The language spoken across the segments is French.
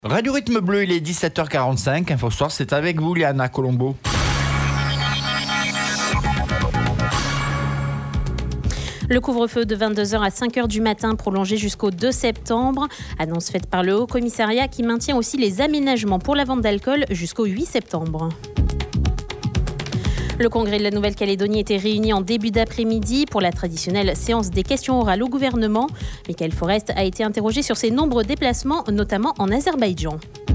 Radio Rythme Bleu, il est 17h45. Info Soir, c'est avec vous, Léana Colombo. Le couvre-feu de 22h à 5h du matin prolongé jusqu'au 2 septembre. Annonce faite par le Haut-Commissariat qui maintient aussi les aménagements pour la vente d'alcool jusqu'au 8 septembre. Le Congrès de la Nouvelle-Calédonie était réuni en début d'après-midi pour la traditionnelle séance des questions orales au gouvernement. Michael Forest a été interrogé sur ses nombreux déplacements, notamment en Azerbaïdjan.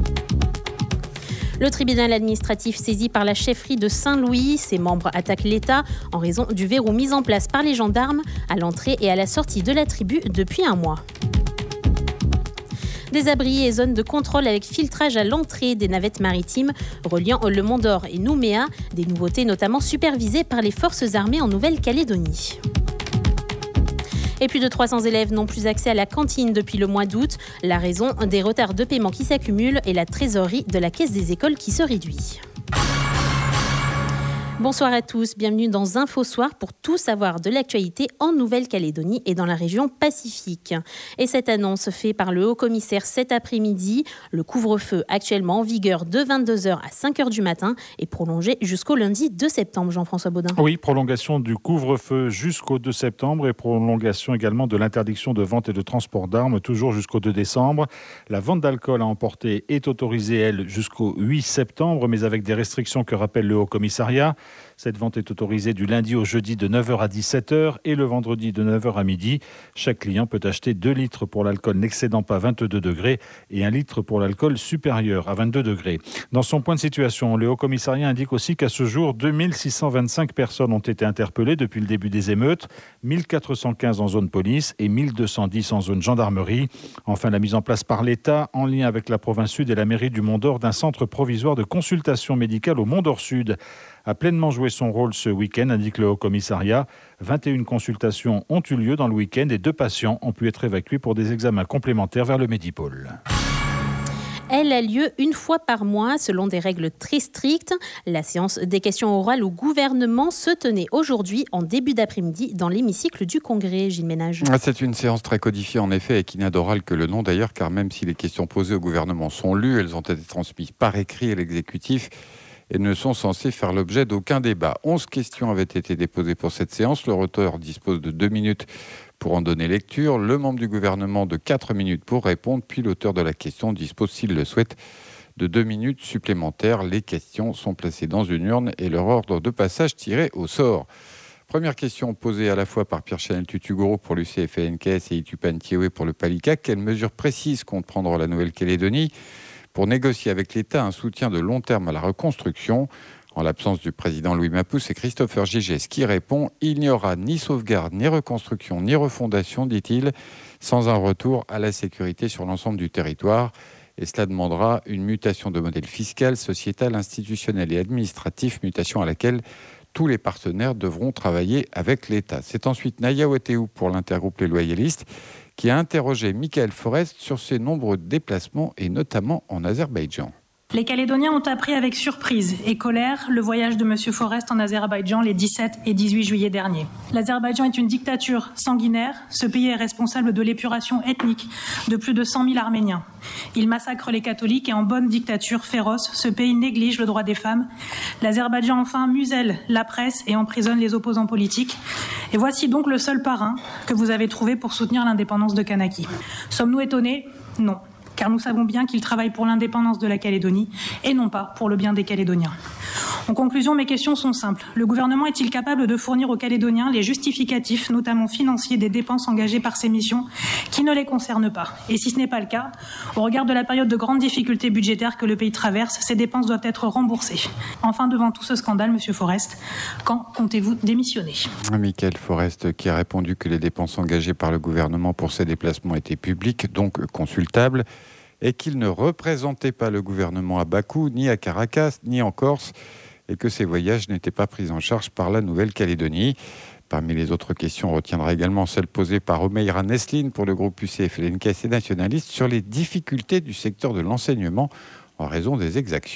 Le tribunal administratif saisi par la chefferie de Saint-Louis, ses membres attaquent l'État en raison du verrou mis en place par les gendarmes à l'entrée et à la sortie de la tribu depuis un mois. Des abris et zones de contrôle avec filtrage à l'entrée des navettes maritimes reliant le Mont d'Or et Nouméa, des nouveautés notamment supervisées par les forces armées en Nouvelle-Calédonie. Et plus de 300 élèves n'ont plus accès à la cantine depuis le mois d'août. La raison, des retards de paiement qui s'accumulent et la trésorerie de la caisse des écoles qui se réduit. Bonsoir à tous, bienvenue dans Info Soir pour tout savoir de l'actualité en Nouvelle-Calédonie et dans la région Pacifique. Et cette annonce faite par le Haut-Commissaire cet après-midi, le couvre-feu actuellement en vigueur de 22h à 5h du matin est prolongé jusqu'au lundi 2 septembre, Jean-François Baudin. Oui, prolongation du couvre-feu jusqu'au 2 septembre et prolongation également de l'interdiction de vente et de transport d'armes toujours jusqu'au 2 décembre. La vente d'alcool à emporter est autorisée, elle, jusqu'au 8 septembre, mais avec des restrictions que rappelle le Haut-Commissariat. Cette vente est autorisée du lundi au jeudi de 9h à 17h et le vendredi de 9h à midi. Chaque client peut acheter 2 litres pour l'alcool n'excédant pas 22 degrés et 1 litre pour l'alcool supérieur à 22 degrés. Dans son point de situation, le Haut-Commissariat indique aussi qu'à ce jour, 2625 personnes ont été interpellées depuis le début des émeutes, 1415 en zone police et 1210 en zone gendarmerie. Enfin, la mise en place par l'État, en lien avec la province sud et la mairie du Mont d'Or, d'un centre provisoire de consultation médicale au Mont d'Or Sud, a pleinement joué son rôle ce week-end, indique le Haut-Commissariat. 21 consultations ont eu lieu dans le week-end et 2 patients ont pu être évacués pour des examens complémentaires vers le Medipôle. Elle a lieu une fois par mois selon des règles très strictes. La séance des questions orales au gouvernement se tenait aujourd'hui en début d'après-midi dans l'hémicycle du Congrès. Gilles Ménage. C'est une séance très codifiée en effet et qui n'a d'oral que le nom d'ailleurs, car même si les questions posées au gouvernement sont lues, elles ont été transmises par écrit à l'exécutif et ne sont censées faire l'objet d'aucun débat. 11 questions avaient été déposées pour cette séance. Le auteur dispose de 2 minutes pour en donner lecture, le membre du gouvernement de 4 minutes pour répondre, puis l'auteur de la question dispose, s'il le souhaite, de 2 minutes supplémentaires. Les questions sont placées dans une urne et leur ordre de passage tiré au sort. Première question posée à la fois par Pierre-Chanel Tutugoro pour l'UCFNKS et Itupan Tiéoué pour le Palika. Quelles mesures précises compte prendre la Nouvelle-Calédonie pour négocier avec l'État un soutien de long terme à la reconstruction? En l'absence du président Louis Mapou, c'est Christopher Gigès qui répond « Il n'y aura ni sauvegarde, ni reconstruction, ni refondation, dit-il, sans un retour à la sécurité sur l'ensemble du territoire. Et cela demandera une mutation de modèle fiscal, sociétal, institutionnel et administratif, mutation à laquelle tous les partenaires devront travailler avec l'État. » C'est ensuite Naya Ouettéou pour l'intergroupe Les Loyalistes qui a interrogé Michael Forest sur ses nombreux déplacements et notamment en Azerbaïdjan. Les Calédoniens ont appris avec surprise et colère le voyage de M. Forest en Azerbaïdjan les 17 et 18 juillet derniers. L'Azerbaïdjan est une dictature sanguinaire. Ce pays est responsable de l'épuration ethnique de plus de 100 000 Arméniens. Il massacre les catholiques et en bonne dictature féroce, ce pays néglige le droit des femmes. L'Azerbaïdjan enfin muselle la presse et emprisonne les opposants politiques. Et voici donc le seul parrain que vous avez trouvé pour soutenir l'indépendance de Kanaki. Sommes-nous étonnés ? Non. Car nous savons bien qu'il travaille pour l'indépendance de la Calédonie et non pas pour le bien des Calédoniens. En conclusion, mes questions sont simples. Le gouvernement est-il capable de fournir aux Calédoniens les justificatifs, notamment financiers, des dépenses engagées par ces missions qui ne les concernent pas? Et si ce n'est pas le cas, au regard de la période de grandes difficultés budgétaires que le pays traverse, ces dépenses doivent être remboursées. Enfin, devant tout ce scandale, Monsieur Forest, quand comptez-vous démissionner? Michael Forest qui a répondu que les dépenses engagées par le gouvernement pour ces déplacements étaient publiques, donc consultables, et qu'il ne représentait pas le gouvernement à Bakou, ni à Caracas, ni en Corse, et que ces voyages n'étaient pas pris en charge par la Nouvelle-Calédonie. Parmi les autres questions, on retiendra également celle posée par Omeira Nesline pour le groupe UCF-LNKS et nationaliste sur les difficultés du secteur de l'enseignement en raison des exactions.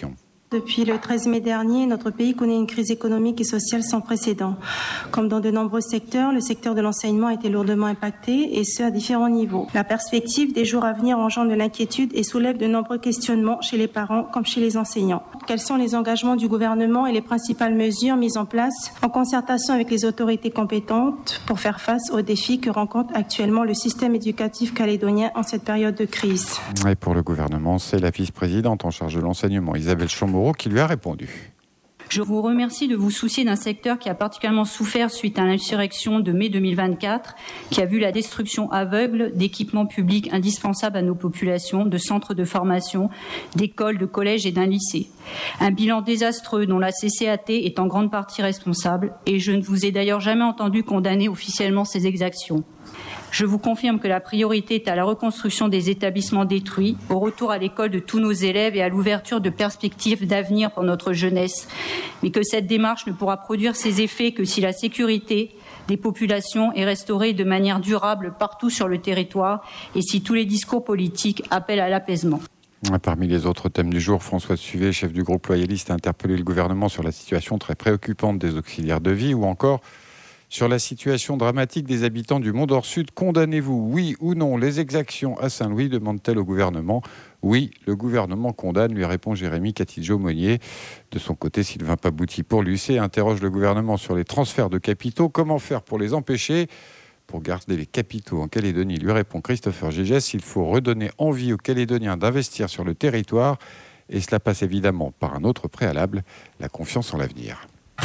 Depuis le 13 mai dernier, notre pays connaît une crise économique et sociale sans précédent. Comme dans de nombreux secteurs, le secteur de l'enseignement a été lourdement impacté, et ce à différents niveaux. La perspective des jours à venir engendre de l'inquiétude et soulève de nombreux questionnements chez les parents comme chez les enseignants. Quels sont les engagements du gouvernement et les principales mesures mises en place en concertation avec les autorités compétentes pour faire face aux défis que rencontre actuellement le système éducatif calédonien en cette période de crise? Et pour le gouvernement, c'est la vice-présidente en charge de l'enseignement, Isabelle Chamorro, qui lui a répondu. Je vous remercie de vous soucier d'un secteur qui a particulièrement souffert suite à l'insurrection de mai 2024, qui a vu la destruction aveugle d'équipements publics indispensables à nos populations, de centres de formation, d'écoles, de collèges et d'un lycée. Un bilan désastreux dont la CCAT est en grande partie responsable, et je ne vous ai d'ailleurs jamais entendu condamner officiellement ces exactions. Je vous confirme que la priorité est à la reconstruction des établissements détruits, au retour à l'école de tous nos élèves et à l'ouverture de perspectives d'avenir pour notre jeunesse, mais que cette démarche ne pourra produire ses effets que si la sécurité des populations est restaurée de manière durable partout sur le territoire et si tous les discours politiques appellent à l'apaisement. Parmi les autres thèmes du jour, Françoise Suvet, chef du groupe loyaliste, a interpellé le gouvernement sur la situation très préoccupante des auxiliaires de vie ou encore sur la situation dramatique des habitants du Mont-d'Or Sud. Condamnez-vous, oui ou non, les exactions à Saint-Louis, demande-t-elle au gouvernement. Oui, le gouvernement condamne, lui répond Jérémy Catillo-Monnier. De son côté, Sylvain Pabouty pour l'UC interroge le gouvernement sur les transferts de capitaux. Comment faire pour les empêcher ? Pour garder les capitaux en Calédonie, lui répond Christopher Gégès, il faut redonner envie aux Calédoniens d'investir sur le territoire. Et cela passe évidemment par un autre préalable, la confiance en l'avenir.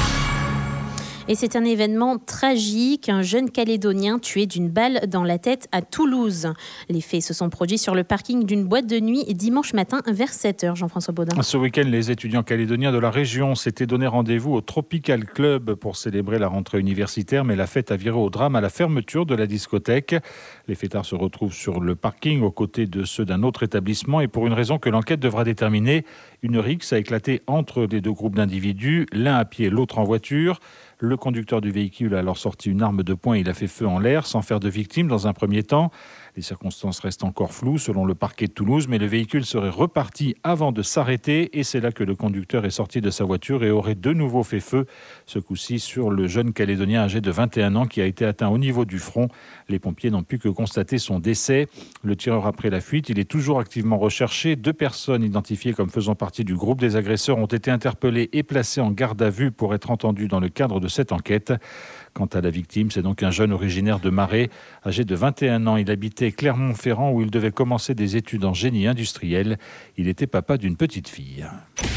Et c'est un événement tragique, un jeune Calédonien tué d'une balle dans la tête à Toulouse. Les faits se sont produits sur le parking d'une boîte de nuit dimanche matin vers 7h. Jean-François Baudin. Ce week-end, les étudiants calédoniens de la région s'étaient donné rendez-vous au Tropical Club pour célébrer la rentrée universitaire, mais la fête a viré au drame à la fermeture de la discothèque. Les fêtards se retrouvent sur le parking aux côtés de ceux d'un autre établissement et pour une raison que l'enquête devra déterminer, une rixe a éclaté entre les deux groupes d'individus, l'un à pied, l'autre en voiture. Le conducteur du véhicule a alors sorti une arme de poing et il a fait feu en l'air sans faire de victime dans un premier temps. Les circonstances restent encore floues selon le parquet de Toulouse, mais le véhicule serait reparti avant de s'arrêter et c'est là que le conducteur est sorti de sa voiture et aurait de nouveau fait feu, ce coup-ci sur le jeune Calédonien âgé de 21 ans qui a été atteint au niveau du front. Les pompiers n'ont pu que constater son décès. Le tireur a pris la fuite, il est toujours activement recherché. 2 personnes identifiées comme faisant partie du groupe des agresseurs ont été interpellées et placées en garde à vue pour être entendues dans le cadre de cette enquête. Quant à la victime, c'est donc un jeune originaire de Marais, âgé de 21 ans. Il habitait Clermont-Ferrand où il devait commencer des études en génie industriel. Il était papa d'une petite fille.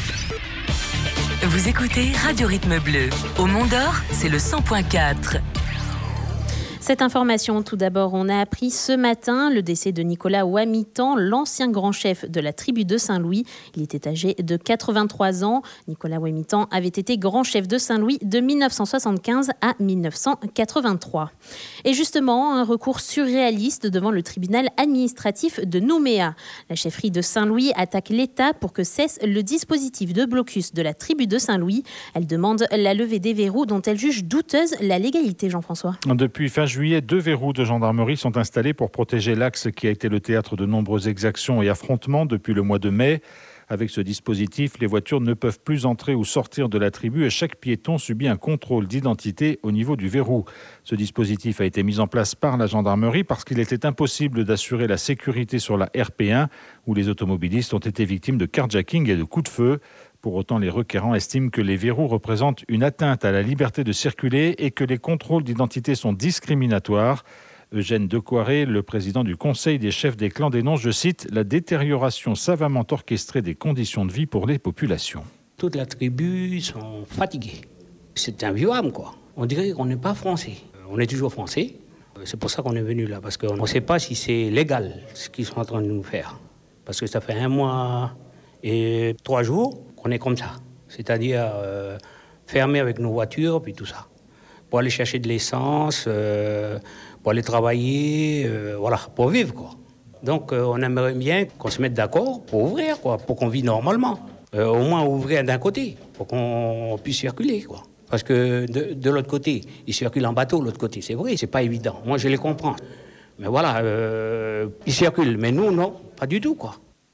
Vous écoutez Radio Rythme Bleu. Au Mont-d'Or, c'est le 100.4. Cette information, tout d'abord, on a appris ce matin le décès de Nicolas Ouamitan, l'ancien grand chef de la tribu de Saint-Louis. Il était âgé de 83 ans. Nicolas Ouamitan avait été grand chef de Saint-Louis de 1975 à 1983. Et justement, un recours surréaliste devant le tribunal administratif de Nouméa. La chefferie de Saint-Louis attaque l'État pour que cesse le dispositif de blocus de la tribu de Saint-Louis. Elle demande la levée des verrous dont elle juge douteuse la légalité, Jean-François. Depuis fin juillet, 2 verrous de gendarmerie sont installés pour protéger l'axe qui a été le théâtre de nombreuses exactions et affrontements depuis le mois de mai. Avec ce dispositif, les voitures ne peuvent plus entrer ou sortir de la tribu et chaque piéton subit un contrôle d'identité au niveau du verrou. Ce dispositif a été mis en place par la gendarmerie parce qu'il était impossible d'assurer la sécurité sur la RP1 où les automobilistes ont été victimes de carjacking et de coups de feu. Pour autant, les requérants estiment que les verrous représentent une atteinte à la liberté de circuler et que les contrôles d'identité sont discriminatoires. Eugène Decoiré, le président du Conseil des chefs des clans, dénonce, je cite, la détérioration savamment orchestrée des conditions de vie pour les populations. Toute la tribu sont fatigués. C'est invivable, quoi. On dirait qu'on n'est pas français. On est toujours français. C'est pour ça qu'on est venu là, parce qu'on ne sait pas si c'est légal ce qu'ils sont en train de nous faire. Parce que ça fait 1 mois et 3 jours qu'on est comme ça. C'est-à-dire fermé avec nos voitures, puis tout ça. Pour aller chercher de l'essence, pour aller travailler, voilà, pour vivre, quoi. Donc on aimerait bien qu'on se mette d'accord pour ouvrir, quoi, pour qu'on vive normalement. Au moins ouvrir d'un côté, pour qu'on puisse circuler, quoi. Parce que de l'autre côté, ils circulent en bateau, l'autre côté, c'est vrai, c'est pas évident. Moi, je les comprends. Mais voilà, ils circulent, mais nous, non, pas du tout, quoi.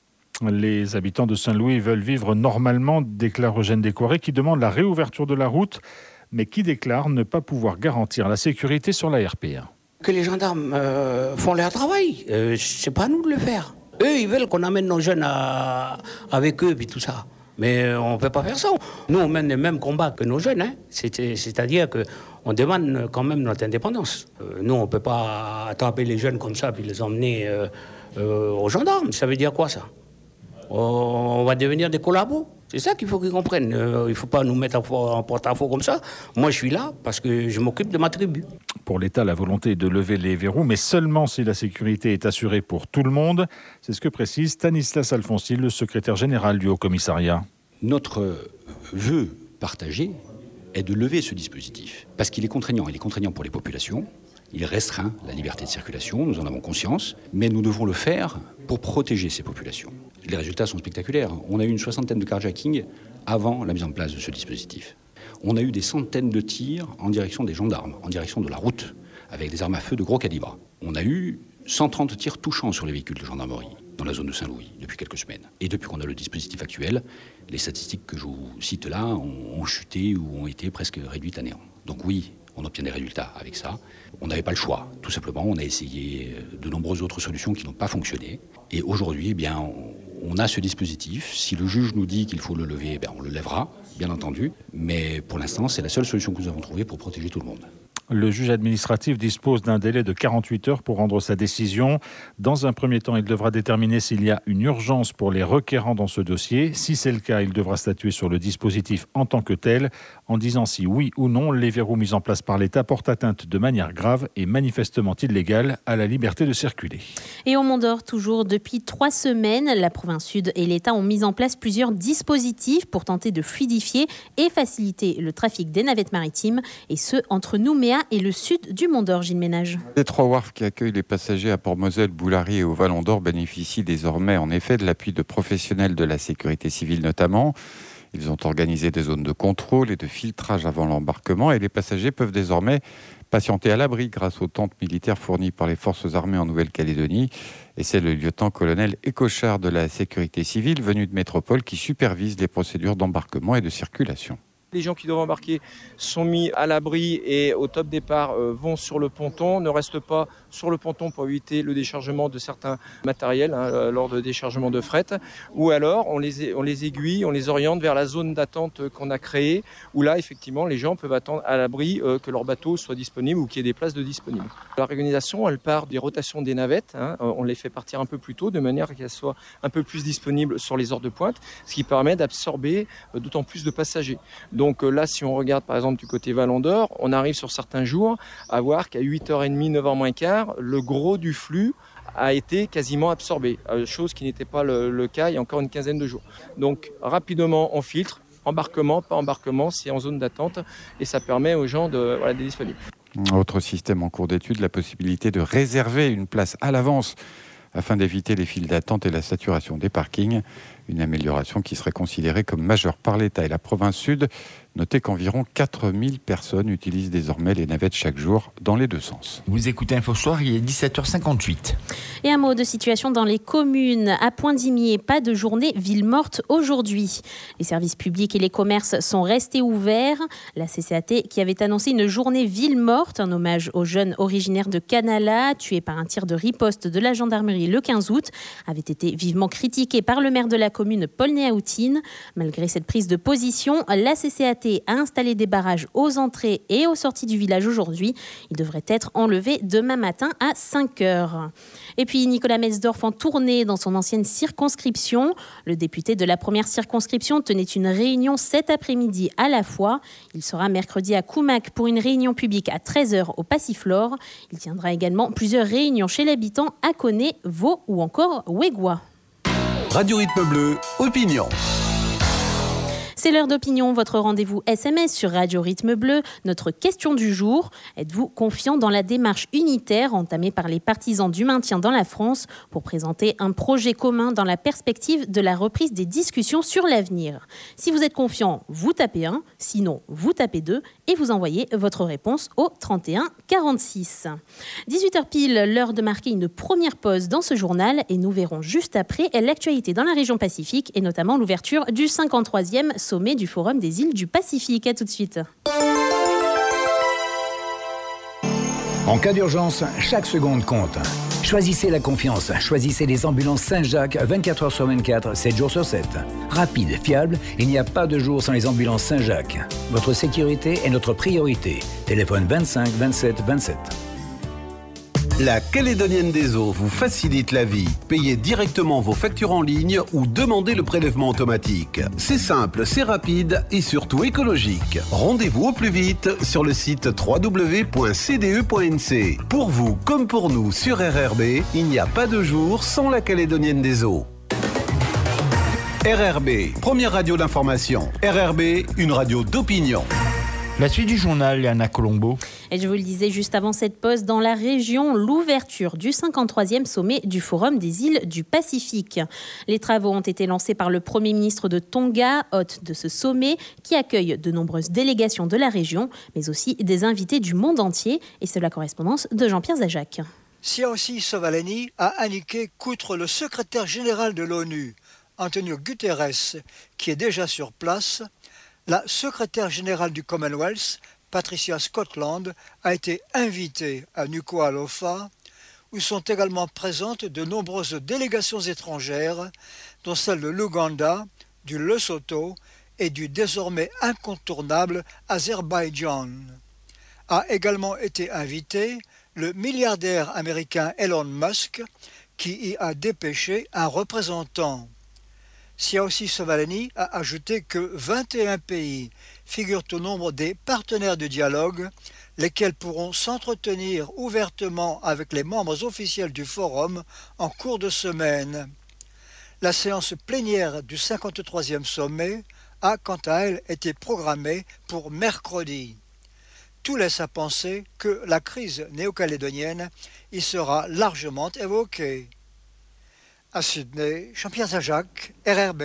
Les habitants de Saint-Louis veulent vivre normalement, déclare Eugène Descoiré, qui demande la réouverture de la route, mais qui déclare ne pas pouvoir garantir la sécurité sur la RP1. Que les gendarmes font leur travail, c'est pas à nous de le faire. Eux, ils veulent qu'on amène nos jeunes avec eux, puis tout ça. Mais on ne peut pas faire ça. Nous, on mène les mêmes combats que nos jeunes. C'est-à-dire qu'on demande quand même notre indépendance. Nous, on ne peut pas attraper les jeunes comme ça puis les emmener aux gendarmes. Ça veut dire quoi, ça? On va devenir des collabos. C'est ça qu'il faut qu'ils comprennent. Il ne faut pas nous mettre en porte-à-faux comme ça. Moi, je suis là parce que je m'occupe de ma tribu. Pour l'État, la volonté est de lever les verrous, mais seulement si la sécurité est assurée pour tout le monde. C'est ce que précise Stanislas Alfonsi, le secrétaire général du Haut-Commissariat. Notre vœu partagé est de lever ce dispositif parce qu'il est contraignant. Il est contraignant pour les populations. Il restreint la liberté de circulation, nous en avons conscience, mais nous devons le faire pour protéger ces populations. Les résultats sont spectaculaires. On a eu une 60aine de carjacking avant la mise en place de ce dispositif. On a eu des centaines de tirs en direction des gendarmes, en direction de la route, avec des armes à feu de gros calibre. On a eu 130 tirs touchants sur les véhicules de gendarmerie dans la zone de Saint-Louis depuis quelques semaines. Et depuis qu'on a le dispositif actuel, les statistiques que je vous cite là ont chuté ou ont été presque réduites à néant. Donc oui, on obtient des résultats avec ça. On n'avait pas le choix, tout simplement. On a essayé de nombreuses autres solutions qui n'ont pas fonctionné. Et aujourd'hui, eh bien, on a ce dispositif. Si le juge nous dit qu'il faut le lever, eh bien, on le lèvera, bien entendu. Mais pour l'instant, c'est la seule solution que nous avons trouvée pour protéger tout le monde. Le juge administratif dispose d'un délai de 48 heures pour rendre sa décision. Dans un premier temps, il devra déterminer s'il y a une urgence pour les requérants dans ce dossier. Si c'est le cas, il devra statuer sur le dispositif en tant que tel, en disant si oui ou non les verrous mis en place par l'État portent atteinte de manière grave et manifestement illégale à la liberté de circuler. Et au Mont-d'Or, toujours depuis 3 semaines, la province Sud et l'État ont mis en place plusieurs dispositifs pour tenter de fluidifier et faciliter le trafic des navettes maritimes, et ce, entre Nouméa et le sud du Mont-d'Or, Gilles Ménage. Les 3 wharfs qui accueillent les passagers à Port-Moselle, Boulary et au Vallon d'Or bénéficient désormais en effet de l'appui de professionnels de la sécurité civile notamment. Ils ont organisé des zones de contrôle et de filtrage avant l'embarquement et les passagers peuvent désormais patienter à l'abri grâce aux tentes militaires fournies par les forces armées en Nouvelle-Calédonie. Et c'est le lieutenant-colonel Écochard de la sécurité civile venu de métropole qui supervise les procédures d'embarquement et de circulation. Les gens qui doivent embarquer sont mis à l'abri et au top départ vont sur le ponton, ne restent pas sur le ponton pour éviter le déchargement de certains matériels lors de déchargement de fret. Ou alors on les aiguille, on les oriente vers la zone d'attente qu'on a créée, où là effectivement les gens peuvent attendre à l'abri que leur bateau soit disponible ou qu'il y ait des places de disponibles. L'organisation, elle part des rotations des navettes, on les fait partir un peu plus tôt de manière qu'elles soient un peu plus disponibles sur les heures de pointe, ce qui permet d'absorber d'autant plus de passagers. Donc là, si on regarde par exemple du côté Vallon d'Or, on arrive sur certains jours à voir qu'à 8h30, 9h moins quart, le gros du flux a été quasiment absorbé, chose qui n'était pas le cas il y a encore une quinzaine de jours. Donc rapidement, on filtre, embarquement, pas embarquement, c'est en zone d'attente et ça permet aux gens d'être disponibles. Autre système en cours d'étude, la possibilité de réserver une place à l'avance afin d'éviter les files d'attente et la saturation des parkings. Une amélioration qui serait considérée comme majeure par l'État et la province Sud. Notez qu'environ 4000 personnes utilisent désormais les navettes chaque jour dans les deux sens. Vous écoutez Info Soir, il est 17h58. Et un mot de situation dans les communes. À Point-d'Imier, pas de journée ville morte aujourd'hui. Les services publics et les commerces sont restés ouverts. La CCAT qui avait annoncé une journée ville morte, un hommage aux jeunes originaires de Canala, tués par un tir de riposte de la gendarmerie le 15 août, avait été vivement critiquée par le maire de la commune, Paul Néaoutine. Malgré cette prise de position, la CCAT a installé des barrages aux entrées et aux sorties du village aujourd'hui. Ils devraient être enlevés demain matin à 5h. Et puis Nicolas Metzdorf en tournée dans son ancienne circonscription. Le député de la première circonscription tenait une réunion cet après-midi à la fois. Il sera mercredi à Coumac pour une réunion publique à 13h au Passiflore. Il tiendra également plusieurs réunions chez l'habitant à Coné, Vaud ou encore Ouégois. Radio Rythme Bleu, opinion. C'est l'heure d'opinion, votre rendez-vous SMS sur Radio Rythme Bleu. Notre question du jour, êtes-vous confiant dans la démarche unitaire entamée par les partisans du maintien dans la France pour présenter un projet commun dans la perspective de la reprise des discussions sur l'avenir? Si vous êtes confiant, vous tapez 1, sinon vous tapez 2 et vous envoyez votre réponse au 31 46. 18h pile, l'heure de marquer une première pause dans ce journal et nous verrons juste après l'actualité dans la région Pacifique et notamment l'ouverture du 53e sommet du Forum des îles du Pacifique. À tout de suite. En cas d'urgence, chaque seconde compte. Choisissez la confiance. Choisissez les ambulances Saint-Jacques 24h sur 24, 7 jours sur 7. Rapide, fiable, il n'y a pas de jour sans les ambulances Saint-Jacques. Votre sécurité est notre priorité. Téléphone 25 27 27. La Calédonienne des Eaux vous facilite la vie. Payez directement vos factures en ligne ou demandez le prélèvement automatique. C'est simple, c'est rapide et surtout écologique. Rendez-vous au plus vite sur le site www.cde.nc. Pour vous comme pour nous sur RRB, il n'y a pas de jour sans la Calédonienne des Eaux. RRB, première radio d'information. RRB, une radio d'opinion. La suite du journal, Léana Colombo. Et je vous le disais juste avant cette pause, dans la région, l'ouverture du 53e sommet du Forum des îles du Pacifique. Les travaux ont été lancés par le Premier ministre de Tonga, hôte de ce sommet, qui accueille de nombreuses délégations de la région, mais aussi des invités du monde entier. Et c'est la correspondance de Jean-Pierre Zajac. Siaosi Sovaleni a indiqué qu'outre le secrétaire général de l'ONU, Antonio Guterres, qui est déjà sur place, la secrétaire générale du Commonwealth, Patricia Scotland, a été invitée à Nuku'alofa, où sont également présentes de nombreuses délégations étrangères, dont celle de l'Ouganda, du Lesotho et du désormais incontournable Azerbaïdjan. A également été invité le milliardaire américain Elon Musk, qui y a dépêché un représentant. Siaosi Sovaleni a ajouté que 21 pays figurent au nombre des partenaires de dialogue, lesquels pourront s'entretenir ouvertement avec les membres officiels du forum en cours de semaine. La séance plénière du 53e sommet a, quant à elle, été programmée pour mercredi. Tout laisse à penser que la crise néo-calédonienne y sera largement évoquée. À Sydney, Jean-Pierre Zajac, RRB.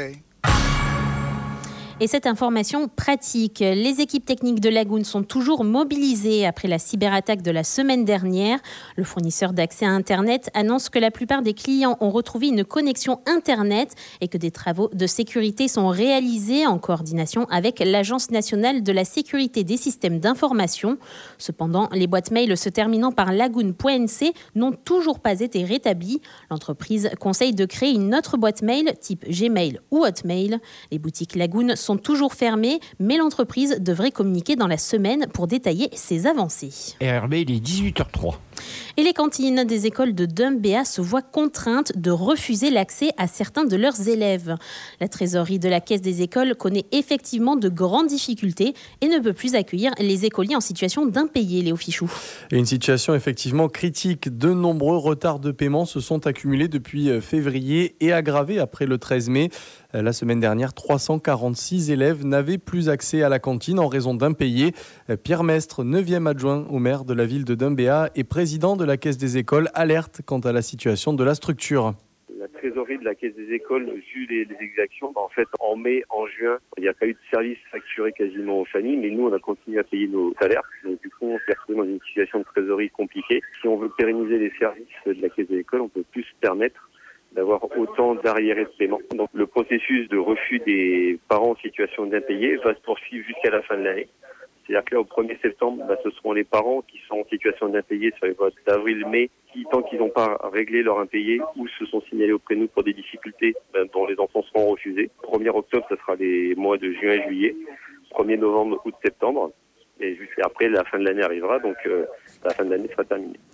Et cette information pratique, les équipes techniques de Lagoon sont toujours mobilisées après la cyberattaque de la semaine dernière. Le fournisseur d'accès à Internet annonce que la plupart des clients ont retrouvé une connexion Internet et que des travaux de sécurité sont réalisés en coordination avec l'Agence nationale de la sécurité des systèmes d'information. Cependant, les boîtes mail se terminant par lagoon.nc n'ont toujours pas été rétablies. L'entreprise conseille de créer une autre boîte mail type Gmail ou Hotmail. Les boutiques Lagoon sont toujours fermées, mais l'entreprise devrait communiquer dans la semaine pour détailler ses avancées. RRB, il est 18h03. Et les cantines des écoles de Dumbéa se voient contraintes de refuser l'accès à certains de leurs élèves. La trésorerie de la caisse des écoles connaît effectivement de grandes difficultés et ne peut plus accueillir les écoliers en situation d'impayés, Léo Fichou. Et une situation effectivement critique. De nombreux retards de paiement se sont accumulés depuis février et aggravés après le 13 mai. La semaine dernière, 346 élèves n'avaient plus accès à la cantine en raison d'impayés. Pierre Mestre, 9e adjoint au maire de la ville de Dumbéa et président de la Caisse des écoles, alerte quant à la situation de la structure. La trésorerie de la Caisse des écoles, vu les exactions, en fait, en mai, en juin, il n'y a pas eu de service facturé quasiment aux familles, mais nous, on a continué à payer nos salaires. Donc, du coup, on s'est retrouvé dans une situation de trésorerie compliquée. Si on veut pérenniser les services de la Caisse des écoles, on ne peut plus se permettre d'avoir autant d'arriérés de paiement. Donc le processus de refus des parents en situation d'impayés va se poursuivre jusqu'à la fin de l'année. C'est-à-dire que là, au 1er septembre, ce seront les parents qui sont en situation d'impayés sur les mois d'avril-mai, qui, tant qu'ils n'ont pas réglé leur impayé ou se sont signalés auprès de nous pour des difficultés dont les enfants seront refusés. 1er octobre, ce sera les mois de juin et juillet. 1er novembre, août, septembre. Et juste après, la fin de l'année arrivera, donc la fin de l'année sera terminée.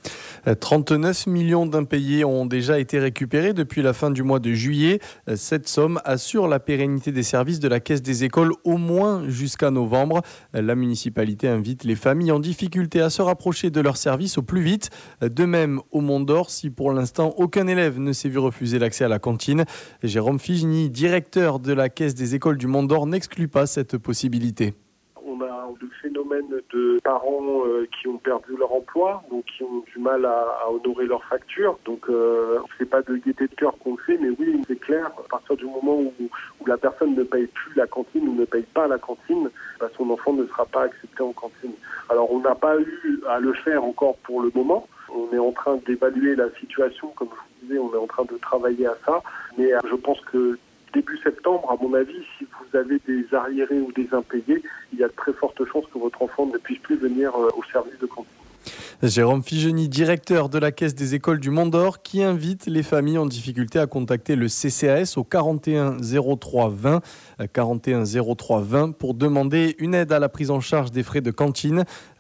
39 millions d'impayés ont déjà été récupérés depuis la fin du mois de juillet. Cette somme assure la pérennité des services de la Caisse des écoles au moins jusqu'à novembre. La municipalité invite les familles en difficulté à se rapprocher de leurs services au plus vite. De même au Mont-d'Or, si pour l'instant aucun élève ne s'est vu refuser l'accès à la cantine. Jérôme Figny, directeur de la Caisse des écoles du Mont-d'Or, n'exclut pas cette possibilité. On a le phénomène de parents qui ont perdu leur emploi, donc qui ont du mal à honorer leurs factures. Donc c'est pas de gaieté de cœur qu'on le fait, mais oui, c'est clair, à partir du moment où la personne ne paye plus la cantine ou ne paye pas la cantine, son enfant ne sera pas accepté en cantine. Alors on n'a pas eu à le faire encore pour le moment. On est en train d'évaluer la situation, comme je vous disais, on est en train de travailler à ça, mais je pense que début septembre, à mon avis, si vous avez des arriérés ou des impayés, il y a de très fortes chances que votre enfant ne puisse plus venir au service de cantine. Jérôme Figeny, directeur de la Caisse des écoles du Mont-d'Or, qui invite les familles en difficulté à contacter le CCAS au 41 03 20, 41 03 20 pour demander une aide à la prise en charge des frais de cantine.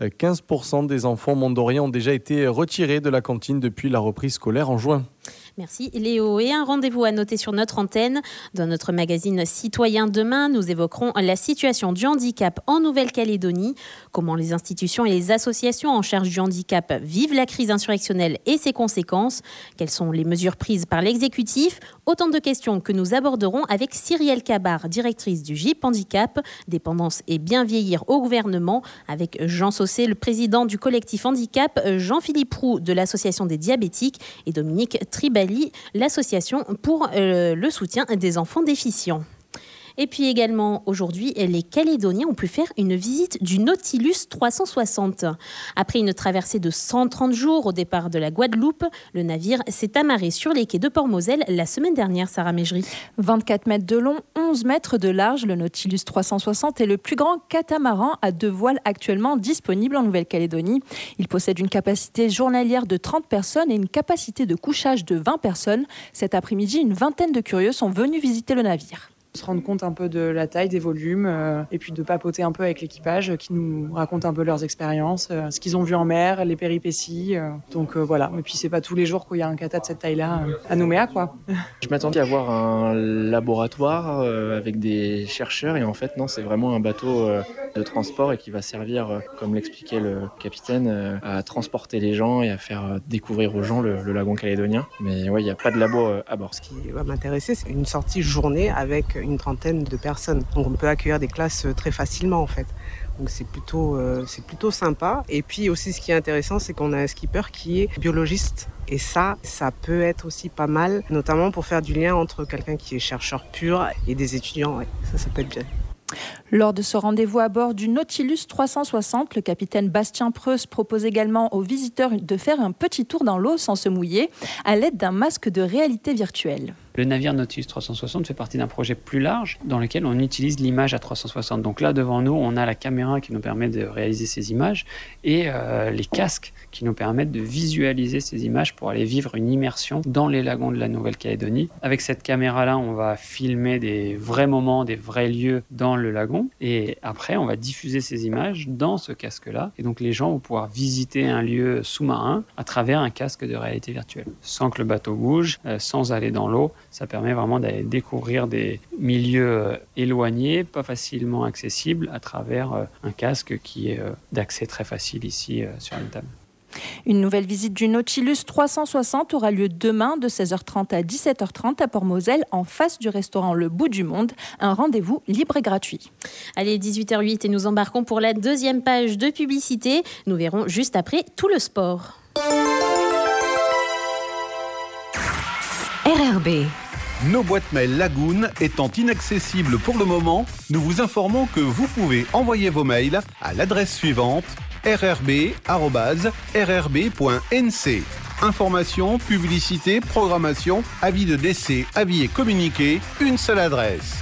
15% des enfants mondoriens ont déjà été retirés de la cantine depuis la reprise scolaire en juin. Merci Léo. Et un rendez-vous à noter sur notre antenne. Dans notre magazine Citoyen demain, nous évoquerons la situation du handicap en Nouvelle-Calédonie, comment les institutions et les associations en charge du handicap vivent la crise insurrectionnelle et ses conséquences, quelles sont les mesures prises par l'exécutif, autant de questions que nous aborderons avec Cyrielle Cabar, directrice du GIP Handicap, Dépendance et Bien Vieillir au gouvernement, avec Jean Saucé, le président du collectif Handicap, Jean-Philippe Roux de l'Association des diabétiques et Dominique Tribali, l'association pour le soutien des enfants déficients. Et puis également, aujourd'hui, les Calédoniens ont pu faire une visite du Nautilus 360. Après une traversée de 130 jours au départ de la Guadeloupe, le navire s'est amarré sur les quais de Port-Moselle la semaine dernière, Sarah Mejri. 24 mètres de long, 11 mètres de large, le Nautilus 360 est le plus grand catamaran à 2 voiles actuellement disponible en Nouvelle-Calédonie. Il possède une capacité journalière de 30 personnes et une capacité de couchage de 20 personnes. Cet après-midi, une vingtaine de curieux sont venus visiter le navire. Se rendre compte un peu de la taille, des volumes, et puis de papoter un peu avec l'équipage qui nous raconte un peu leurs expériences, ce qu'ils ont vu en mer, les péripéties. Donc voilà, et puis c'est pas tous les jours qu'il y a un kata de cette taille-là à Nouméa, quoi. Je m'attendais à voir un laboratoire avec des chercheurs, et en fait non, c'est vraiment un bateau de transport et qui va servir, comme l'expliquait le capitaine, à transporter les gens et à faire découvrir aux gens le lagon calédonien. Mais ouais, il n'y a pas de labo à bord. Ce qui va m'intéresser, c'est une sortie journée avec une trentaine de personnes. Donc on peut accueillir des classes très facilement en fait. Donc c'est plutôt sympa. Et puis aussi ce qui est intéressant, c'est qu'on a un skipper qui est biologiste. Et ça peut être aussi pas mal, notamment pour faire du lien entre quelqu'un qui est chercheur pur et des étudiants. Ouais, ça peut être bien. Lors de ce rendez-vous à bord du Nautilus 360, le capitaine Bastien Preuss propose également aux visiteurs de faire un petit tour dans l'eau sans se mouiller à l'aide d'un masque de réalité virtuelle. Le navire Nautilus 360 fait partie d'un projet plus large dans lequel on utilise l'image à 360. Donc là, devant nous, on a la caméra qui nous permet de réaliser ces images et les casques qui nous permettent de visualiser ces images pour aller vivre une immersion dans les lagons de la Nouvelle-Calédonie. Avec cette caméra-là, on va filmer des vrais moments, des vrais lieux dans le lagon et après, on va diffuser ces images dans ce casque-là. Et donc, les gens vont pouvoir visiter un lieu sous-marin à travers un casque de réalité virtuelle. Sans que le bateau bouge, sans aller dans l'eau. Ça permet vraiment d'aller découvrir des milieux éloignés, pas facilement accessibles, à travers un casque qui est d'accès très facile ici sur une table. Une nouvelle visite du Nautilus 360 aura lieu demain de 16h30 à 17h30 à Port-Moselle, en face du restaurant Le Bout du Monde. Un rendez-vous libre et gratuit. Allez, 18h08 et nous embarquons pour la deuxième page de publicité. Nous verrons juste après tout le sport. RRB. Nos boîtes mail Lagoon étant inaccessibles pour le moment, nous vous informons que vous pouvez envoyer vos mails à l'adresse suivante rrb@rrb.nc. Informations, publicité, programmation, avis de décès, avis et communiqués, une seule adresse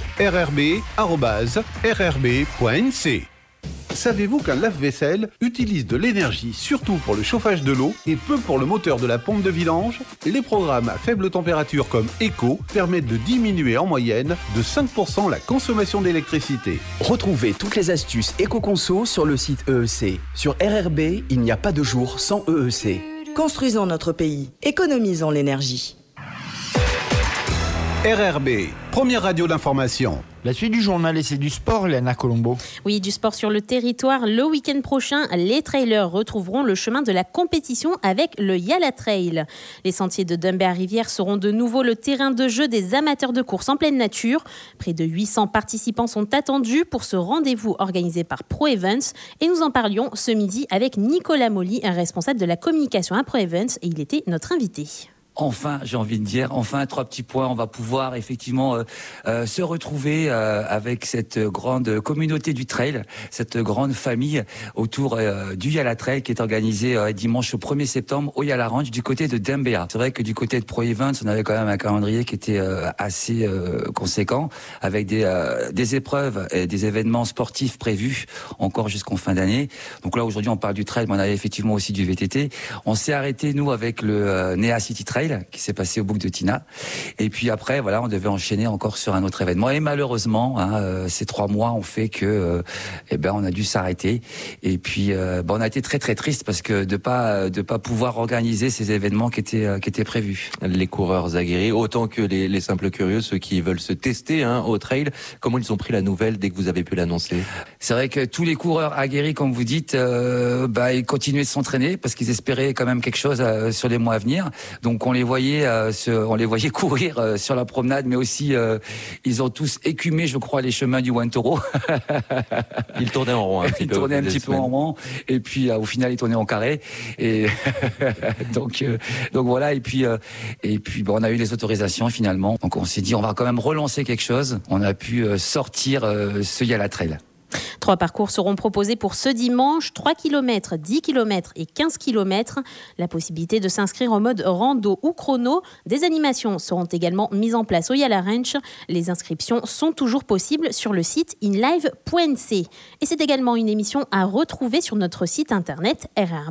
rrb@rrb.nc. Savez-vous qu'un lave-vaisselle utilise de l'énergie surtout pour le chauffage de l'eau et peu pour le moteur de la pompe de vidange? Les programmes à faible température comme Eco permettent de diminuer en moyenne de 5% la consommation d'électricité. Retrouvez toutes les astuces éco-conso sur le site EEC. Sur RRB, il n'y a pas de jour sans EEC. Construisons notre pays. Économisons l'énergie. RRB, première radio d'information. La suite du journal et c'est du sport, Léana Colombo. Oui, du sport sur le territoire. Le week-end prochain, les trailers retrouveront le chemin de la compétition avec le Yala Trail. Les sentiers de Dumbéa-Rivière seront de nouveau le terrain de jeu des amateurs de course en pleine nature. Près de 800 participants sont attendus pour ce rendez-vous organisé par Pro Events. Et nous en parlions ce midi avec Nicolas Molly, un responsable de la communication à Pro Events, et il était notre invité. Enfin, j'ai envie de dire, enfin 3 petits points, on va pouvoir effectivement se retrouver avec cette grande communauté du trail, cette grande famille autour du Yala Trail qui est organisé dimanche au 1er septembre au Yala Ranch du côté de Dumbéa. C'est vrai que du côté de Pro Events, on avait quand même un calendrier qui était assez conséquent avec des épreuves et des événements sportifs prévus encore jusqu'en fin d'année. Donc là aujourd'hui on parle du trail, mais on avait effectivement aussi du VTT. On s'est arrêté nous avec le Nea City Trail qui s'est passé au bouc de Tina. Et puis après, voilà, on devait enchaîner encore sur un autre événement. Et malheureusement, ces 3 mois ont fait que, on a dû s'arrêter. Et puis, on a été très très triste parce que de pas pouvoir organiser ces événements qui étaient prévus. Les coureurs aguerris, autant que les simples curieux, ceux qui veulent se tester au trail. Comment ils ont pris la nouvelle dès que vous avez pu l'annoncer? C'est vrai que tous les coureurs aguerris, comme vous dites, ils continuaient de s'entraîner parce qu'ils espéraient quand même quelque chose sur les mois à venir. Donc on les voyait courir sur la promenade, mais aussi ils ont tous écumé, je crois, les chemins du Wantoro. Ils tournaient en rond. Ils tournaient un petit peu en rond, et puis au final ils tournaient en carré. Et donc voilà. Et puis on a eu les autorisations finalement. Donc on s'est dit on va quand même relancer quelque chose. On a pu sortir ce Yala Trail. 3 parcours seront proposés pour ce dimanche, 3 km, 10 km et 15 km. La possibilité de s'inscrire en mode rando ou chrono. Des animations seront également mises en place au Yala Ranch. Les inscriptions sont toujours possibles sur le site inlive.nc. Et c'est également une émission à retrouver sur notre site internet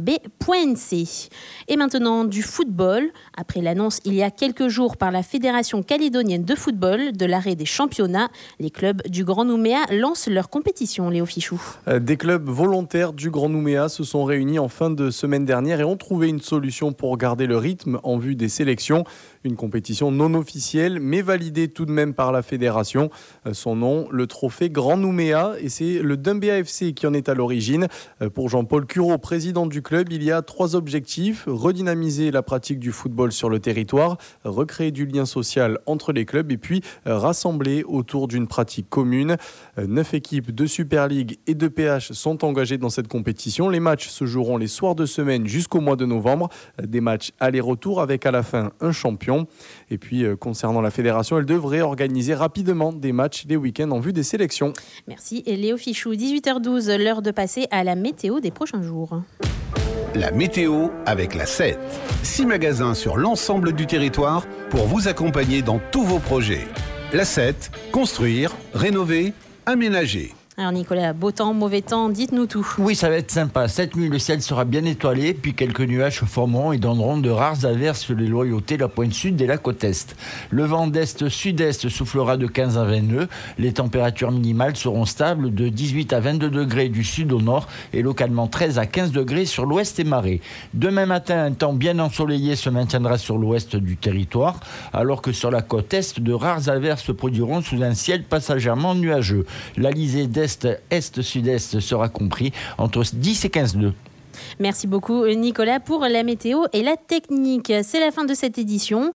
rrb.nc. Et maintenant du football. Après l'annonce il y a quelques jours par la Fédération calédonienne de football de l'arrêt des championnats, les clubs du Grand Nouméa lancent leur compétition. Léo Fichou. Des clubs volontaires du Grand Nouméa se sont réunis en fin de semaine dernière et ont trouvé une solution pour garder le rythme en vue des sélections. Une compétition non officielle mais validée tout de même par la fédération. Son nom, le trophée Grand Nouméa, et c'est le Dumbéa FC qui en est à l'origine. Pour Jean-Paul Cureau, président du club, il y a 3 objectifs: redynamiser la pratique du football sur le territoire, recréer du lien social entre les clubs et puis rassembler autour d'une pratique commune. 9 équipes de Super League et de PH sont engagées dans cette compétition. Les matchs se joueront les soirs de semaine jusqu'au mois de novembre. Des matchs aller-retour avec à la fin un champion. Et puis, concernant la fédération, elle devrait organiser rapidement des matchs les week-ends en vue des sélections. Merci Léo Fichou. 18h12, l'heure de passer à la météo des prochains jours. La météo avec la 7. 6 magasins sur l'ensemble du territoire pour vous accompagner dans tous vos projets. La 7, construire, rénover, aménager. Alors Nicolas, beau temps, mauvais temps, dites-nous tout. Oui, ça va être sympa. Cette nuit, le ciel sera bien étoilé, puis quelques nuages se formeront et donneront de rares averses sur les loyautés, la pointe sud et la côte est. Le vent d'est-sud-est soufflera de 15 à 20 nœuds. Les températures minimales seront stables de 18 à 22 degrés du sud au nord et localement 13 à 15 degrés sur l'ouest et marée. Demain matin, un temps bien ensoleillé se maintiendra sur l'ouest du territoire, alors que sur la côte est, de rares averses se produiront sous un ciel passagèrement nuageux. L'alizé est-sud-est sera compris entre 10 et 15 nœuds. Merci beaucoup Nicolas pour la météo et la technique. C'est la fin de cette édition.